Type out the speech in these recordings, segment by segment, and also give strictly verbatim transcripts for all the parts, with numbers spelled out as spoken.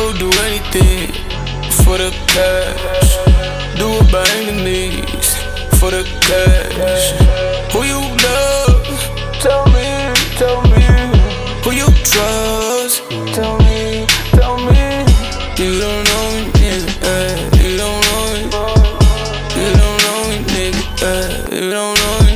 would do anything for the cash. Do it by any means for the cash. Who you love? Tell me, tell me. Who you trust? Tell me, tell me. You don't know me, nigga. Uh, you don't know me. You don't know me, nigga. Uh, you don't know me.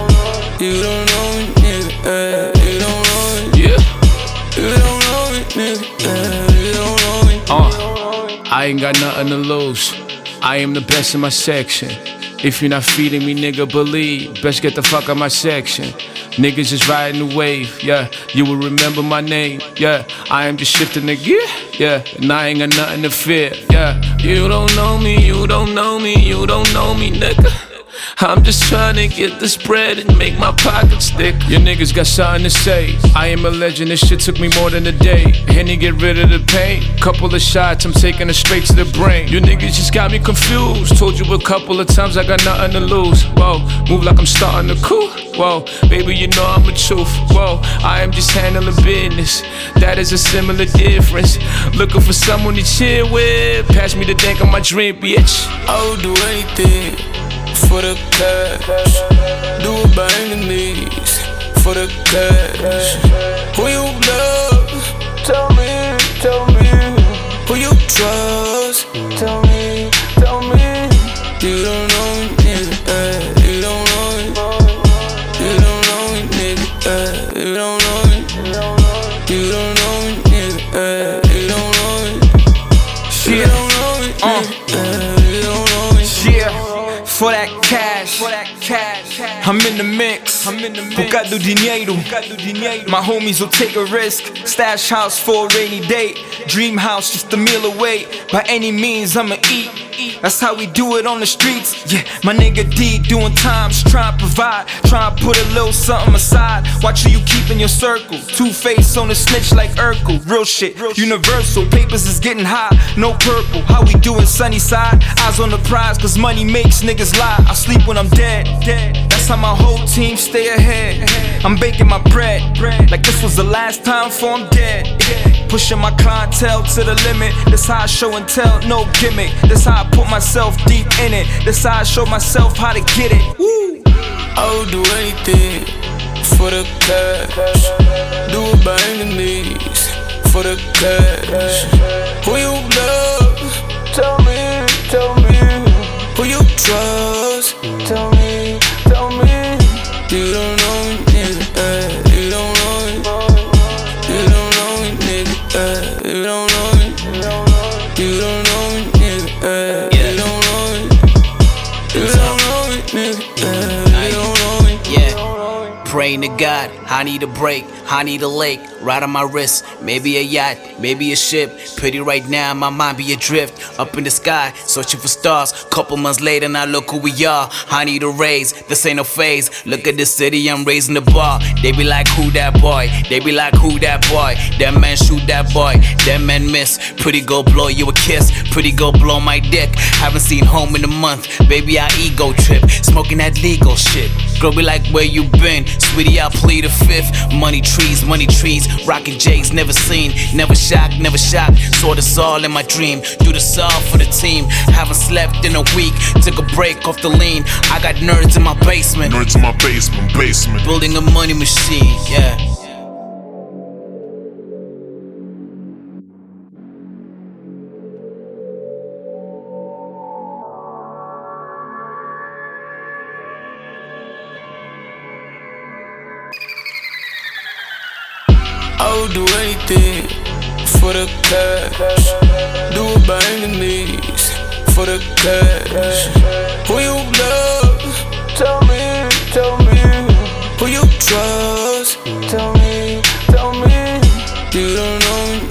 You don't know me, nigga. Uh, you don't know me. Yeah. You don't know me, nigga. Uh, you don't know me. Uh, I ain't got nothing to lose. I am the best in my section. If you're not feeding me, nigga, believe. Best get the fuck out my section. Niggas just riding the wave, yeah. You will remember my name, yeah. I am just shifting the gear, yeah. And I ain't got nothing to fear, yeah. You don't know me, you don't know me, you don't know me, nigga. I'm just trying to get this bread and make my pockets thick. Your niggas got something to say. I am a legend, this shit took me more than a day. Henny get rid of the pain. Couple of shots, I'm taking it straight to the brain. You niggas just got me confused. Told you a couple of times I got nothing to lose. Whoa, move like I'm starting to cool. Whoa, baby, you know I'm a truth. Whoa, I am just handling business. That is a similar difference. Looking for someone to chill with. Pass me the dank on my dream, bitch. I would do anything for the cash. Do it by any means for the cash. Who you love? Tell me, tell me. Who you trust? Tell me, tell me. You don't know me, nigga. Uh, you don't know me. You don't know me, nigga. Uh, you don't know me. You don't know me, nigga. Uh, you don't know me. You don't know me, nigga. Uh, you don't know me. Yeah. For that cash, for that cash, I'm in the mix. I'm in the mix. Bocado dinheiro. My homies will take a risk. Stash house for a rainy day. Dream house just a meal away. By any means I'ma eat. That's how we do it on the streets. Yeah, my nigga D doing times, trying to provide, trying to put a little something aside. Watch who you keep in your circle. Two-Face on the snitch like Urkel. Real shit, universal. Papers is getting high, no purple. How we doing sunny side? Eyes on the prize, cause money makes niggas lie. I sleep when I'm dead. That's how my whole team stay ahead. I'm baking my bread like this was the last time for I'm dead. Pushing my clientele to the limit. That's how I show and tell, no gimmick. That's how I put myself deep in it. That's how I show myself how to get it. Woo. I would do anything for the cash. Do it by any means for the cash. Who you love? Tell me, tell me. Who you trust? Tell me, tell me. You don't know me, nigga. Uh, you don't know me. You don't know me, nigga. Uh, you don't know me. You don't know me, nigga. Uh, you don't know me. You don't know me, nigga. Uh, you don't know me. Yeah. Praying to God, I need a break, I need a lake, right on my wrist, maybe a yacht, maybe a ship. Pretty right now, my mind be adrift, up in the sky, searching for stars. Couple months later, now look who we are. I need a raise, this ain't no phase. Look at the city, I'm raising the bar. They be like, who that boy? They be like, who that boy? That man shoot that boy, that man miss. Pretty girl blow you a kiss, pretty girl blow my dick. Haven't seen home in a month, baby I ego trip, smoking that legal shit. Girl be like, where you been? Sweetie, I plead the fifth. Money trees, money trees, rockin' J's, never seen, never shocked, never shocked. Saw this all in my dream, do this all for the team. Haven't slept in a week, took a break off the lean. I got nerds in my basement, nerds in my basement, basement. Building a money machine, yeah. I would do anything for the cash. Do it by any means for the cash. Who you love? Tell me, tell me. Who you trust? Tell me, tell me. You don't know me.